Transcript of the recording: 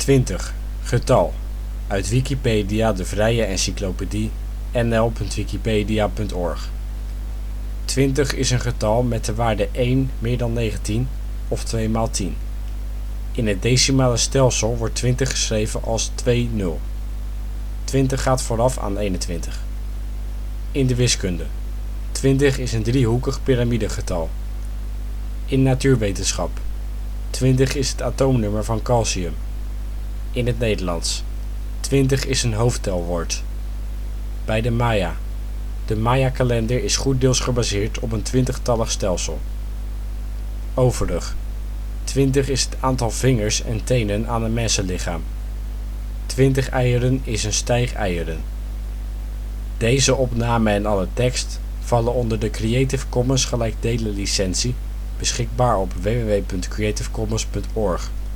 20. Getal. Uit Wikipedia, de vrije encyclopedie. nl.wikipedia.org. 20 is een getal met de waarde 1 meer dan 19 of 2 maal 10. In het decimale stelsel wordt 20 geschreven als 20. 20 gaat vooraf aan 21. In de wiskunde. 20 is een driehoekig piramidegetal. In natuurwetenschap. 20 is het atoomnummer van calcium. In het Nederlands. 20 is een hoofdtelwoord. Bij de Maya. De Maya-kalender is goeddeels gebaseerd op een 20-tallig stelsel. Overig. 20 is het aantal vingers en tenen aan een mensenlichaam. 20 eieren is een stijg eieren. Deze opname en alle tekst vallen onder de Creative Commons gelijkdelen licentie, beschikbaar op www.creativecommons.org.